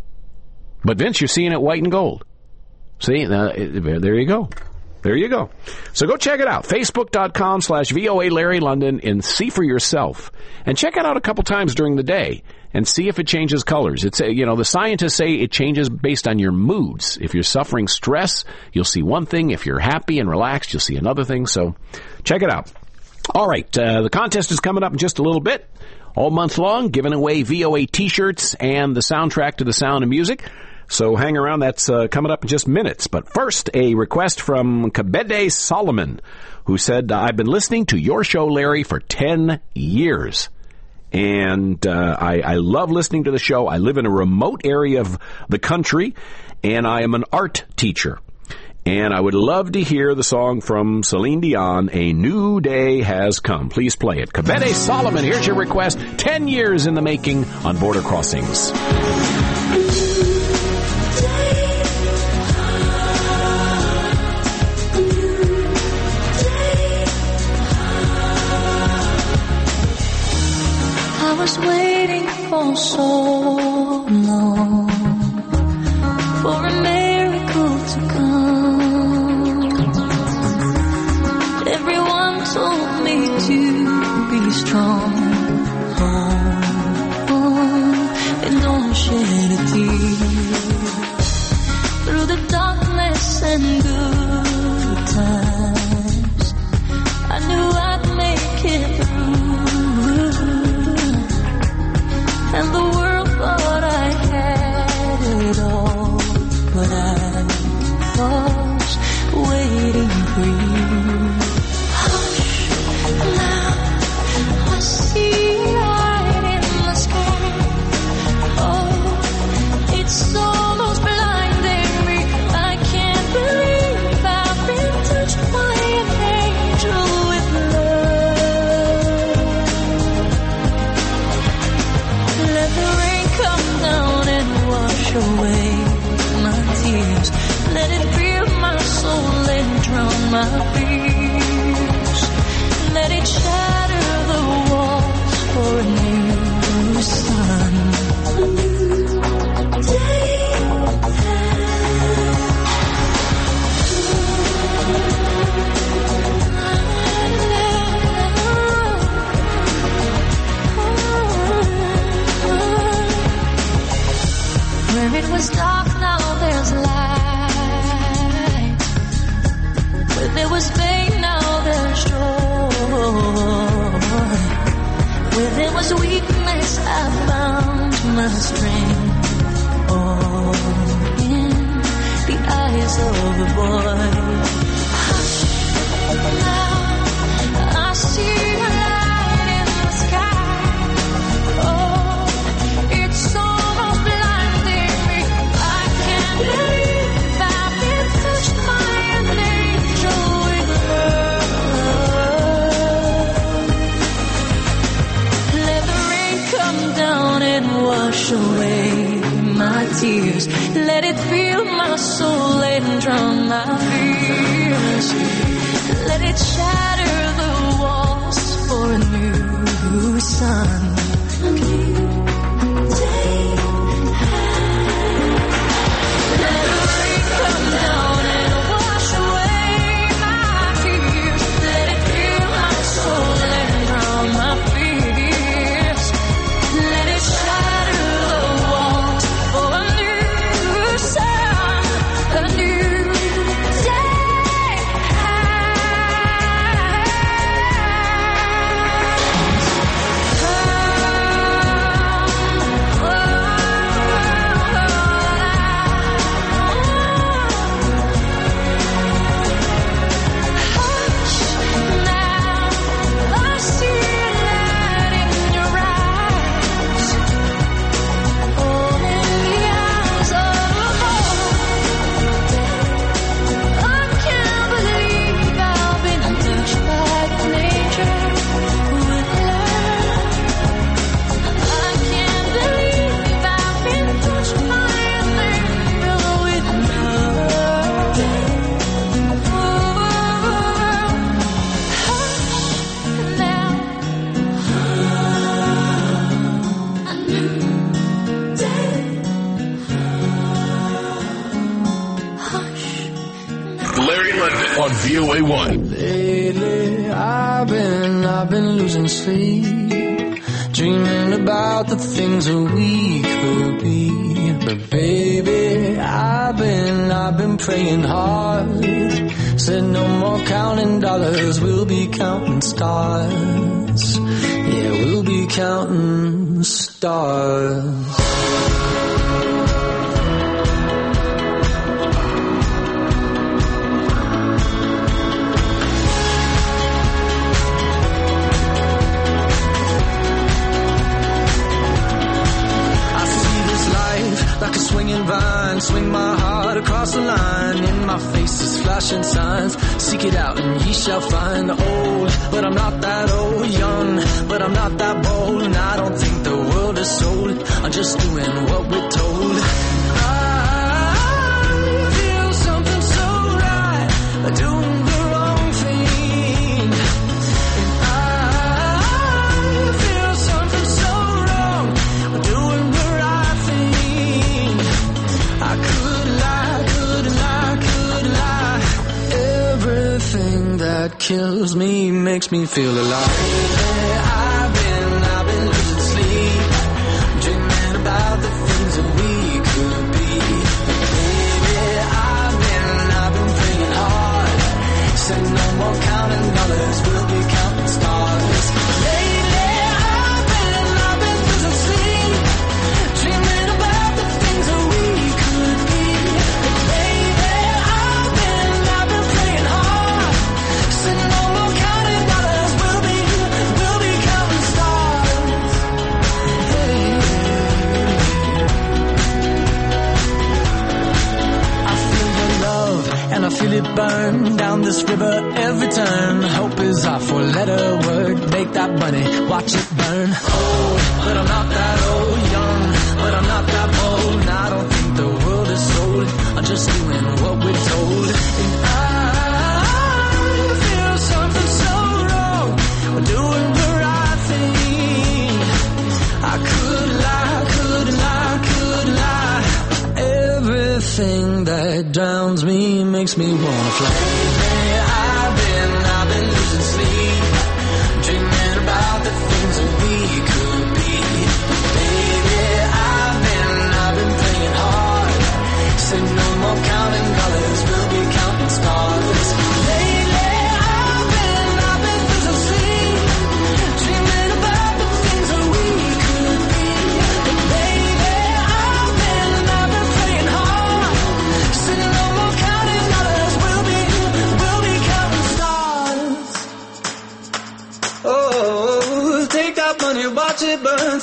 But, Vince, you're seeing it white and gold. See, uh, there you go. There you go. So go check it out. Facebook.com slash VOA Larry London and see for yourself. And check it out a couple times during the day and see if it changes colors. It's, you know, the scientists say it changes based on your moods. If you're suffering stress, you'll see one thing. If you're happy and relaxed, you'll see another thing. So check it out. All right. Uh, the contest is coming up in just a little bit. All month long, giving away V O A T-shirts and the soundtrack to The Sound of Music. So hang around. That's uh, coming up in just minutes. But first, a request from Kabede Solomon, who said, I've been listening to your show, Larry, for ten years. And uh, I, I love listening to the show. I live in a remote area of the country, and I am an art teacher. And I would love to hear the song from Celine Dion, A New Day Has Come. Please play it. Kabede Solomon, here's your request. Ten years in the making on Border Crossings. I was waiting for so long for a miracle to come. Everyone told me to be strong, oh, oh, and don't shed a tear. Through the darkness and good times, I knew I'd make it through. And the world thought I had it all, but I was waiting for you. Hush, now I see light in the sky. Oh, it's almost blinding me. I can't believe I've been touched by an angel with love. Let the rain come down and wash away my tears. Let it fill my soul and drown my fears. Let it shatter the walls for a new sun. A new day. Where it was dark, now there's light. Where there was pain, now there's joy. Where there was weakness, I found my strength. Oh, of a boy. Hush, now I see a light in the sky. Oh, it's almost blinding me. I can't believe I've been touched by an angel with love. Let the rain come down and wash away my tears. Let it fill my soul and drown my fears. Let it shatter the walls for a new sun. A new day. Let the rain come down and wash away my tears. Let it fill my soul and drown my fears. Let it shatter the walls for a new sun, a new day. Larry London on V O A one. Lately, I've been, I've been losing sleep, dreaming about the things a week will be. But baby, I've been, I've been praying hard. Said no more counting dollars, we'll be counting stars. Yeah, we'll be counting stars. Like a swinging vine, swing my heart across the line. In my face is flashing signs. Seek it out and ye shall find. Old, but I'm not that old. Young, but I'm not that bold. And I don't think the world is sold. I'm just doing what we're told. I feel something so right, doing the wrong thing. And I feel something so wrong, doing the right thing. I could lie, could lie, could lie. Everything that kills me makes me feel alive. I've been, I've been losing sleep, dreaming about the things that we could be. Baby, I've been, I've been praying hard. Said no more counting dollars, we'll be counting stars. Lately, I've been, I've been losing sleep, dreaming about the things that we could be. Baby, I've been, I've been praying hard. Said no more counting dollars, we'll be, we'll be counting stars. Hey. I feel your love and I feel it burn down this river every turn. Hope is our four-letter word. Make that money, watch it burn. Old, but I'm not that old. Young, but I'm not that bold. And I don't think the world is sold. I'm just doing what we're told. And I feel something so wrong. We're doing the right thing. I could lie, could lie, could lie. Everything that drowns me makes me wanna fly. I've been, I've been losing sleep, dreaming about the things that we could be. Baby, I've been, I've been praying hard. Said no more counting dollars, we'll be counting stars. Lately, I've been, I've been losing sleep, dreaming about the things that we could be. And baby, I've been, I've been praying hard. Said no more counting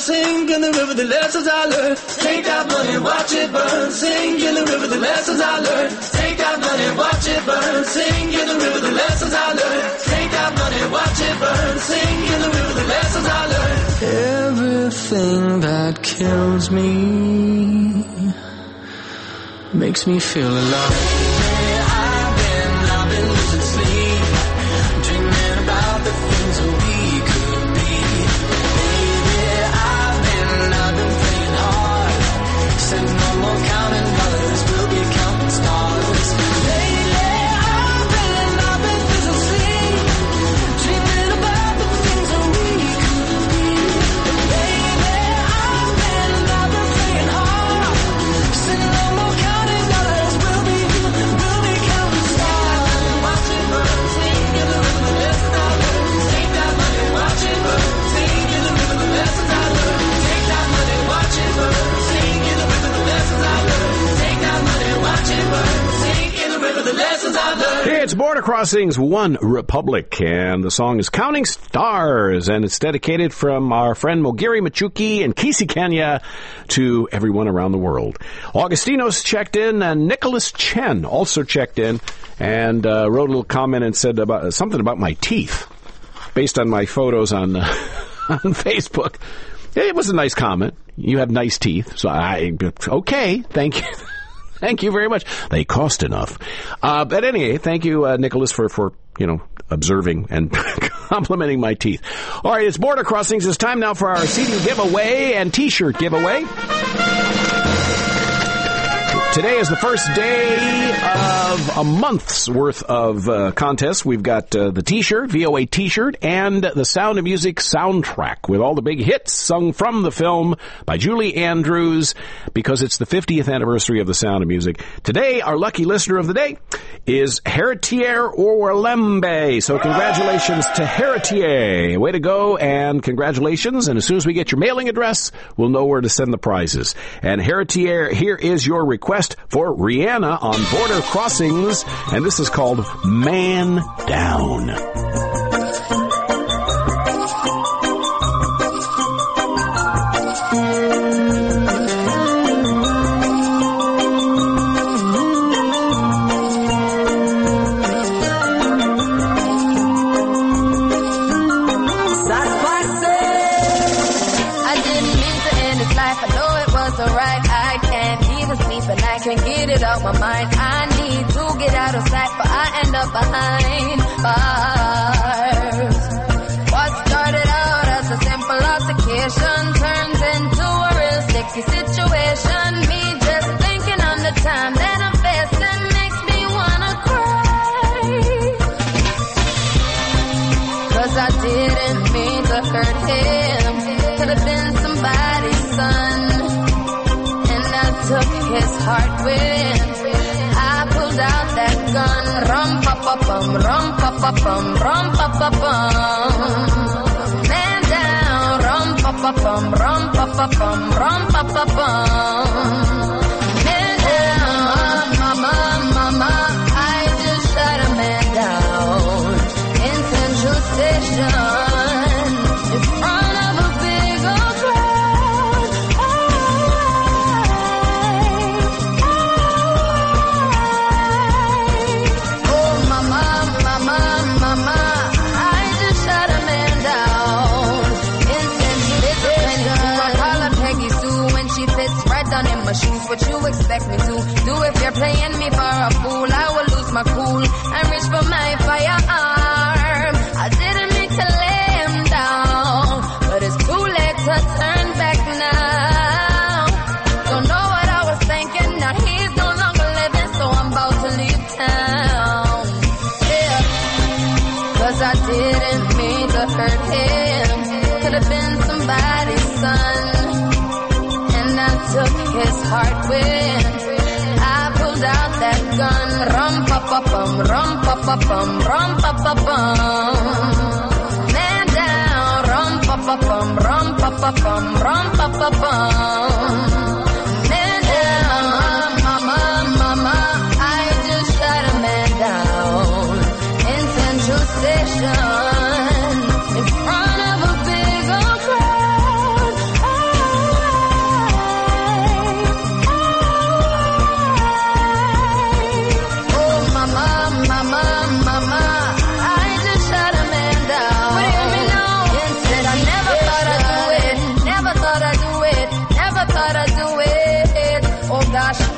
sing in the river the lessons I learned. Take that money, watch it burn. Sing in the river the lessons I learned. Take that money, watch it burn. Sing in the river the lessons I learned. Take that money, watch it burn. Sing in the river the lessons I learned. Everything that kills me makes me feel alive. I've been, I've been losing sleep, dreaming about the things that we could be. Baby, I've been, I've been playing hard. Said no more counting dollars, we'll be counting stars. Lately, I've been, I've been losing sleep, dreaming about the things that we could be. Baby, I've been, I've been playing hard. Said no more counting dollars, we'll be, we'll be counting stars. Watch it burn, sing in the river the lessons I learned. Take that money, watch it burn, sing in the river the lessons I learned. Take that money, watch it burn, sing in the river the lessons I learned. Take that money, watch it burn, sing in the river the lessons I learned. It's Border Crossings One Republic, and the song is Counting Stars, and it's dedicated from our friend Mogiri Machuki in Kisi, Kenya, to everyone around the world. Augustinos checked in, and Nicholas Chen also checked in, and uh, wrote a little comment and said about something about my teeth, based on my photos on, uh, on Facebook. It was a nice comment. You have nice teeth, so I, okay, thank you. Thank you very much. They cost enough. Uh, but anyway, thank you, uh, Nicholas, for, for, you know, observing and complimenting my teeth. All right, it's Border Crossings. It's time now for our C D giveaway and T-shirt giveaway. Today is the first day of a month's worth of uh, contests. We've got uh, the T-shirt, V O A T-shirt, and the Sound of Music soundtrack with all the big hits sung from the film by Julie Andrews, because it's the fiftieth anniversary of the Sound of Music. Today, our lucky listener of the day is Heritier Orlembe. So congratulations to Heritier. Way to go, and congratulations. And as soon as we get your mailing address, we'll know where to send the prizes. And Heritier, here is your request for Rihanna on Border Crossings, and this is called Man Down. Can't get it out my mind. I need to get out of sight, but I end up behind bars. What started out as a simple altercation turns into a real sticky situation. Me just thinking on the time that I'm facing makes me wanna cry. Cause I didn't mean to hurt him. Could have been somebody's son. Took his heart with. I pulled out that gun. Rum pa pa bum, rum pa pa bum, rum pa pa bum. Man down. Rum pa pa bum, rum pa pa bum, rum pa pa bum. Man down. Mama, mama, I just shot a man down in Central Station in front of a big old crowd. Shoes, what you expect me to do if you're playing me for a fool? I will lose my cool and reach for my firearm. I didn't mean to lay him down, but it's too late to turn back now. Don't know what I was thinking, now he's no longer living, so I'm about to leave town. Yeah, cause I didn't mean to hurt him. Could have been somebody's son. Took his heart with. I pulled out that gun. Rum pa pa bum, rum pa pa bum, rum pa pa bum. Man down. Rum pa pa bum, rum pa pa bum, rum pa pa bum. Man down. Mama, mama, I just shot a man down in Central Station in front of a big old crowd.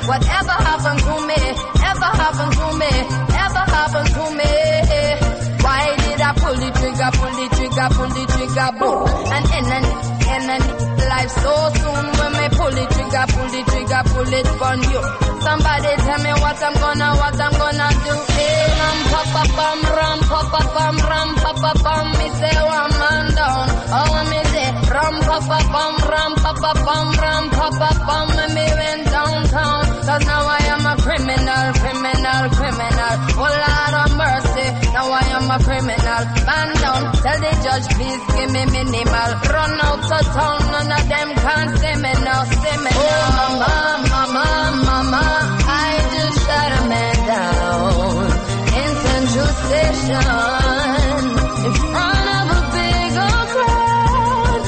Whatever happened to me, ever happened to me, ever happened to me. Why did I pull the trigger, pull the trigger, pull the trigger, boom? And end and end and life so soon. When me pull the trigger, pull the trigger, pull it on you. Somebody tell me what I'm gonna, what I'm gonna do. Hey, ram pa pa pam, ram pa pa pam, ram pa pa pam. Me say one man down. Oh, me say ram pa pa pam, ram pa pa pam, ram pa pa pam. And me went downtown. Cause now I am a criminal, criminal, criminal. Oh Lord of mercy, now I am a criminal. Man down, tell the judge please give me minimal. Run out of town, none of them can see me now, see me now. Oh mama, mama, mama, I just shot a man down in Central Station in front of a big old crowd.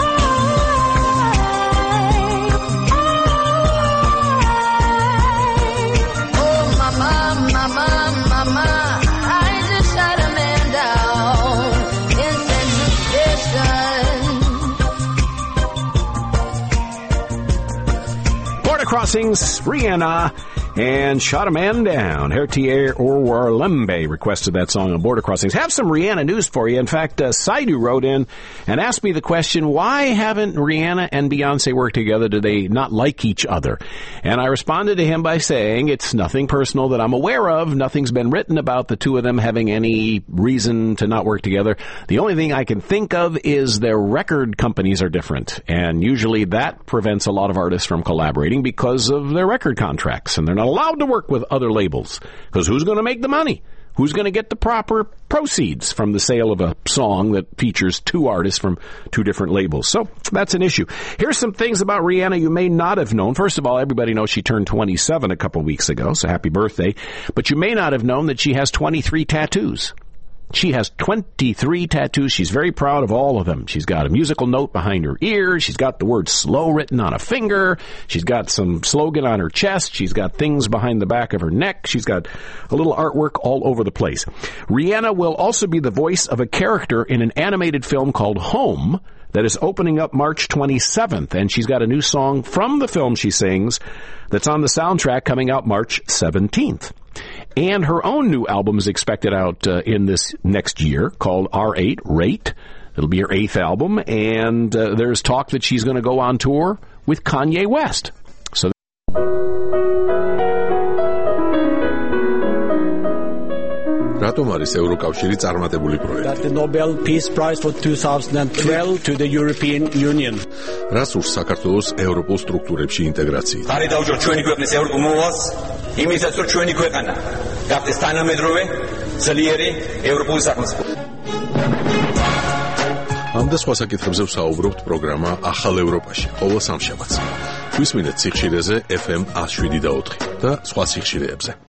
Oh mama, mama, mama, I just shot a man down in Central Station. Border Crossings, Rihanna, and Shot a Man Down. Hertier Orwarlembe requested that song on Border Crossings. Have some Rihanna news for you. In fact, uh, Saidu wrote in and asked me the question, why haven't Rihanna and Beyonce worked together? Do they not like each other? And I responded to him by saying, it's nothing personal that I'm aware of. Nothing's been written about the two of them having any reason to not work together. The only thing I can think of is their record companies are different. And usually that prevents a lot of artists from collaborating because of their record contracts. And they're not allowed to work with other labels because who's going to make the money? Who's going to get the proper proceeds from the sale of a song that features two artists from two different labels? So that's an issue. Here's some things about Rihanna you may not have known. First of all, everybody knows she turned twenty-seven a couple weeks ago, so happy birthday. But you may not have known that she has twenty-three tattoos. She has twenty-three tattoos. She's very proud of all of them. She's got a musical note behind her ear. She's got the word slow written on a finger. She's got some slogan on her chest. She's got things behind the back of her neck. She's got a little artwork all over the place. Rihanna will also be the voice of a character in an animated film called Home that is opening up March twenty-seventh. And she's got a new song from the film she sings that's on the soundtrack coming out March seventeenth. And her own new album is expected out uh, in this next year called R eight, Rate. It'll be her eighth album, and uh, there's talk that she's going to go on tour with Kanye West. So. რატომ არის ევროკავშირი წარმატებული პროექტი? The Nobel Peace Prize for twenty twelve to the European Union. რას ურს საქართველოს ევროპულ სტრუქტურებში ინტეგრაციით? არის დაუჯო ჩვენი ქვეყნის ევროპულ მოვალს, იმისაც რომ ჩვენი ქვეყანა გახდეს თანამედროვე, ძლიერი ევროპული სახელმწიფო. ამ და სხვა საკითხებზე ვსაუბრობთ პროგრამა ახალ ევროპაში, ყოველ სამშაბათს. გვისმინეთ სიხშირეზე ეფ ემ one oh seven და ოთხი და სხვა სიხშირეებზე.